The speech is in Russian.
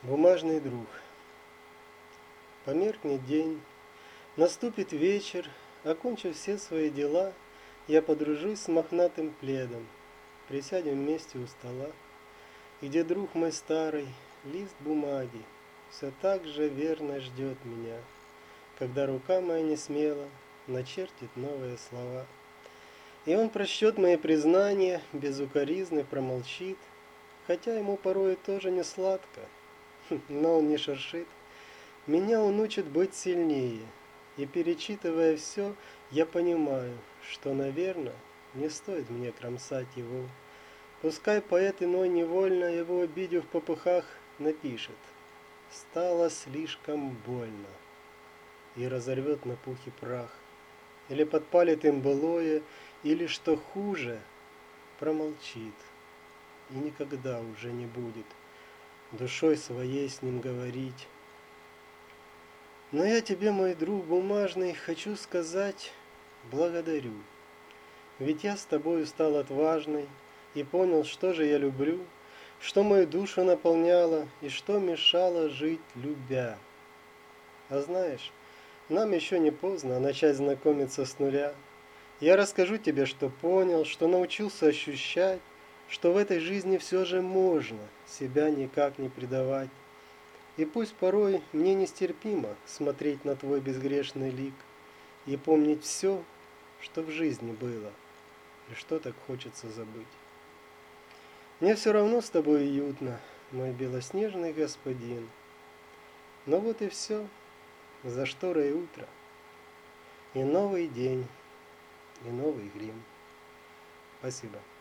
Бумажный друг. Померкнет день, наступит вечер, окончив все свои дела, я подружусь с мохнатым пледом, присядем вместе у стола, и где друг мой старый, лист бумаги, все так же верно ждет меня, когда рука моя несмело начертит новые слова. И он прочтет мои признания, без укоризны промолчит, хотя ему порой тоже не сладко, но он не шершит. Меня он учит быть сильнее, и перечитывая все, я понимаю, что, наверное, не стоит мне кромсать его. Пускай поэт иной невольно, его обидев в попыхах, напишет: «Стало слишком больно», и разорвет на пух и прах, или подпалит им былое, или, что хуже, промолчит, и никогда уже не будет душой своей с ним говорить. Но я тебе, мой друг бумажный, хочу сказать благодарю. Ведь я с тобою стал отважный и понял, что же я люблю, что мою душу наполняло и что мешало жить, любя. А знаешь, нам еще не поздно начать знакомиться с нуля. Я расскажу тебе, что понял, что научился ощущать, что в этой жизни все же можно себя никак не предавать. И пусть порой мне нестерпимо смотреть на твой безгрешный лик и помнить все, что в жизни было, и что так хочется забыть. Мне все равно с тобой уютно, мой белоснежный господин. Но вот и все, за шторой утро, и новый день, и новый грим. Спасибо.